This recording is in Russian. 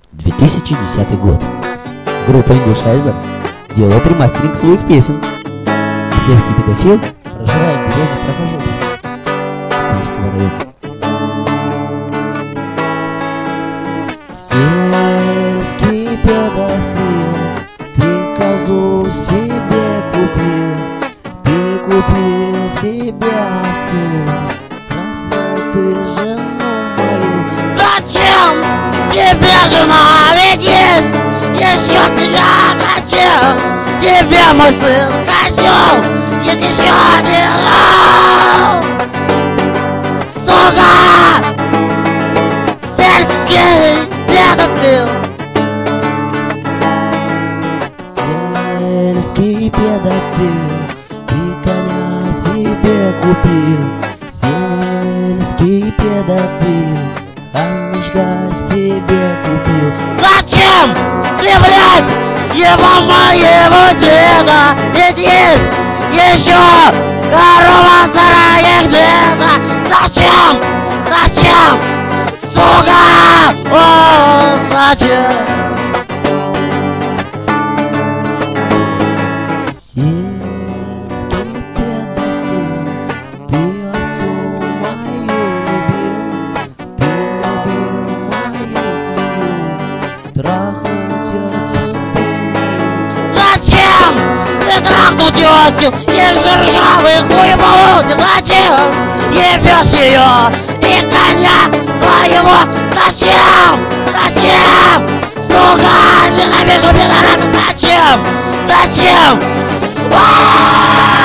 2010 год. Группа Ингушайзер делает ремастеринг своих песен. Сельский педофил проживает в деревне Прохожовка Курского района. Сельский педофил, ты козу себе купил, ты купил себе овцу, трахнул ты жену мою. Зачем тебе жена, ведь есть еще семья? Зачем тебе мой сын козел, есть еще один сука, сельский педофил. Сельский педофил, ты коня себе купил. Сельский педофил, хомячка себе купил. Зачем ты, блядь, его моего деда? Ведь есть еще корова сарая где-то. Зачем? Зачем? Сука! О, зачем? Сельский педофил, ты овцу мою любил, ты любил мою свинью, трахнул тетю ты мою. Зачем ты трахнул тетю? Есть же ржавый хуй в болоте. Зачем ебешь ее и коня своего? Зачем? Зачем? Сука, ненавижу пидораса. Зачем? Зачем?